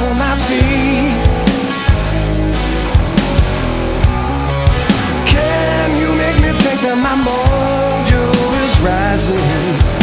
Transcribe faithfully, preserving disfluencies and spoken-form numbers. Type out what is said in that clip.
on my feet. Can you make me think that my mojo is rising?